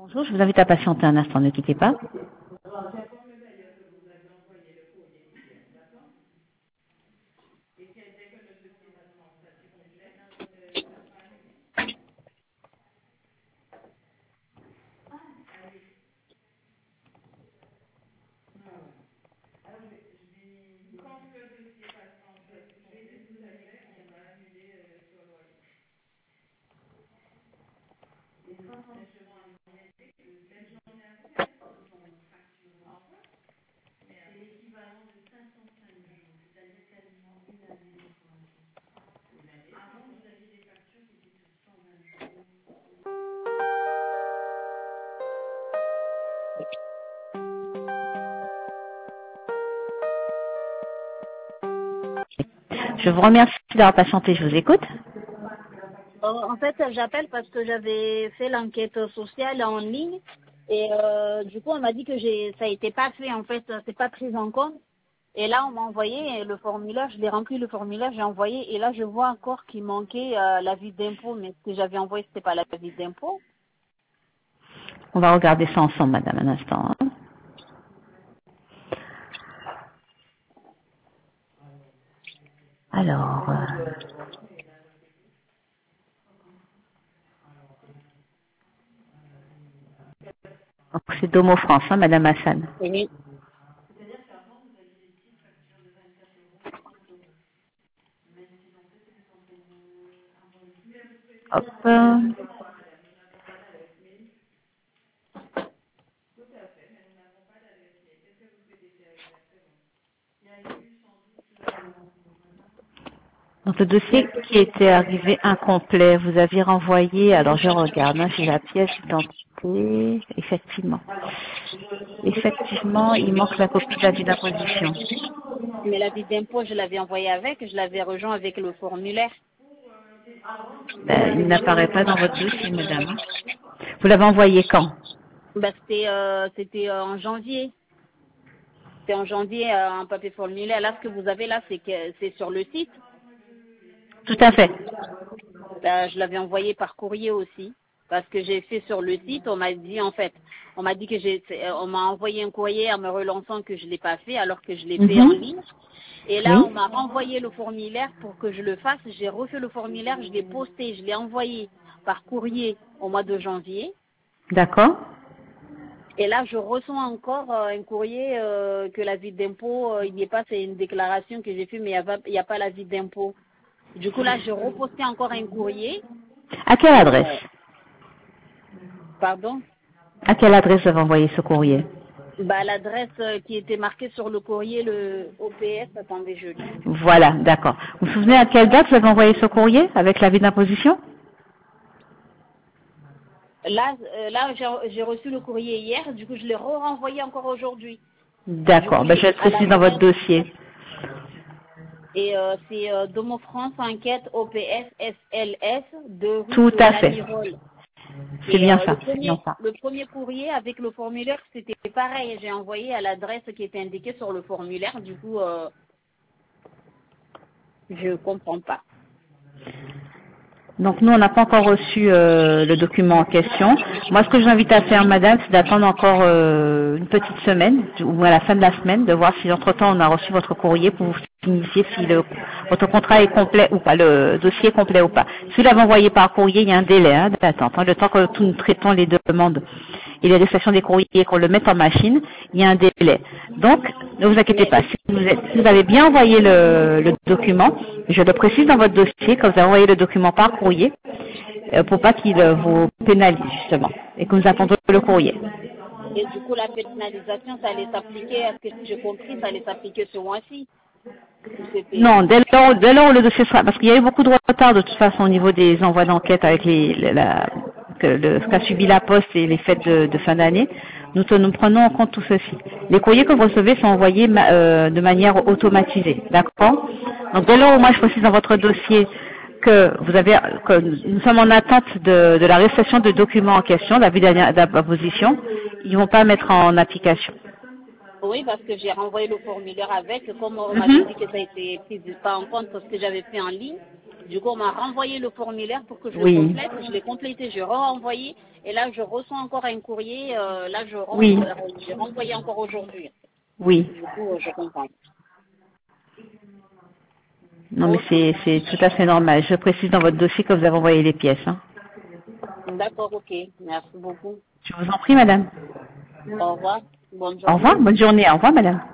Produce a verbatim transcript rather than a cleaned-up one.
Bonjour, je vous invite à patienter un instant, ne quittez pas. Je vous remercie d'avoir patienté, je vous écoute. Euh, en fait, j'appelle parce que j'avais fait l'enquête sociale en ligne et euh, du coup, on m'a dit que j'ai, ça n'était pas fait, en fait, c'est pas pris en compte. Et là, on m'a envoyé le formulaire, je l'ai rempli le formulaire, j'ai envoyé et là, je vois encore qu'il manquait euh, l'avis d'impôt, mais ce que j'avais envoyé, c'était pas l'avis d'impôt. On va regarder ça ensemble, madame, un instant. hein. Alors, euh, donc c'est Domo France, hein, madame Hassan. Oui. Hop. euh, Donc le dossier qui était arrivé incomplet, vous aviez renvoyé, alors je regarde, hein, j'ai la pièce d'identité, effectivement. Effectivement, il manque la copie de l'avis d'imposition. Mais l'avis d'impôt, je l'avais envoyé avec, je l'avais rejoint avec le formulaire. Ben, il n'apparaît pas dans votre dossier, madame. hein. Vous l'avez envoyé quand? Bah, c'était euh, c'était euh, en janvier. C'était en janvier, euh, un papier formulaire. Là, ce que vous avez là, c'est que c'est sur le site. Tout à fait. Euh, je l'avais envoyé par courrier aussi parce que j'ai fait sur le site. On m'a dit en fait, on m'a dit que j'ai, euh, on m'a envoyé un courrier en me relançant que je l'ai pas fait alors que je l'ai fait en Mhm. ligne. Et là, Oui. on m'a renvoyé le formulaire pour que je le fasse. J'ai refait le formulaire, je l'ai posté, je l'ai envoyé par courrier au mois de janvier. D'accord. Et là, je reçois encore euh, un courrier euh, que l'avis d'impôt, euh, il n'y est pas, c'est une déclaration que j'ai fait, mais il n'y a pas, il y a pas l'avis d'impôt. Du coup, là, j'ai reposté encore un courrier. À quelle adresse? Euh, pardon. À quelle adresse vous avez envoyé ce courrier? Bah, l'adresse euh, qui était marquée sur le courrier, le O P S, attendez, je lis. Voilà, d'accord. Vous vous souvenez à quelle date vous avez envoyé ce courrier avec l'avis d'imposition? Là, euh, là j'ai j'ai reçu le courrier hier, du coup, je l'ai re-renvoyé encore aujourd'hui. Du coup, D'accord, ben, je j'ai- vais le à préciser dans votre l'adresse, dossier. et euh, c'est euh, Domo France Enquête O P S S L S, de rue Tout de à fait. l'Amirol. C'est Et bien euh, le ça, c'est bien premier ça. le premier courrier avec le formulaire, c'était pareil. J'ai envoyé à l'adresse qui était indiquée sur le formulaire. Du coup, euh, je comprends pas. Donc nous, on n'a pas encore reçu euh, le document en question. Moi, ce que j'invite à faire, madame, c'est d'attendre encore euh, une petite semaine, ou à la fin de la semaine, de voir si entre-temps on a reçu votre courrier pour vous signifier si le, votre contrat est complet ou pas, le dossier est complet ou pas. Si vous l'avez envoyé par courrier, il y a un délai hein, d'attente. hein. Le temps que nous traitons les demandes et les réceptions des courriers, qu'on le mette en machine, il y a un délai. Donc, ne vous inquiétez Mais pas. Si vous, êtes- si vous avez bien envoyé le, le document, je le précise dans votre dossier, que vous avez envoyé le document par courrier, euh, pour pas qu'il euh, vous pénalise, justement, et que nous attendons le courrier. et du coup, la pénalisation, ça allait s'appliquer, à ce que j'ai compris, ça allait s'appliquer ce mois-ci. Ou c'était Non, dès lors, dès lors où le dossier sera, parce qu'il y a eu beaucoup de retard de toute façon au niveau des envois d'enquête avec les, la, la- que le, ce qu'a subi la Poste et les fêtes de, de fin d'année. Nous, te- nous prenons en compte tout ceci. Les courriers que vous recevez sont envoyés ma- euh, de manière automatisée, d'accord? Donc dès lors où moi je précise dans votre dossier que vous avez, que nous sommes en attente de, de la réception de documents en question, l'avis d'apposition, ils ne vont pas mettre en application. Oui, parce que j'ai renvoyé le formulaire avec, comme on m'avait Mhm. dit que ça a été pris pas en compte parce que j'avais fait en ligne. Du coup, on m'a renvoyé le formulaire pour que je Oui. le complète. Je l'ai complété, j'ai renvoyé. Et là, je reçois encore un courrier. Euh, là, je Oui. renvoie, j'ai renvoyé encore aujourd'hui. Oui. Du coup, euh, je comprends. Non, mais Ok. c'est c'est tout à fait normal. Je précise dans votre dossier que vous avez envoyé les pièces. Hein. D'accord, ok. Merci beaucoup. Je vous en prie, madame. Au revoir. Bonne Au journée. revoir. Bonne journée. Au revoir, madame.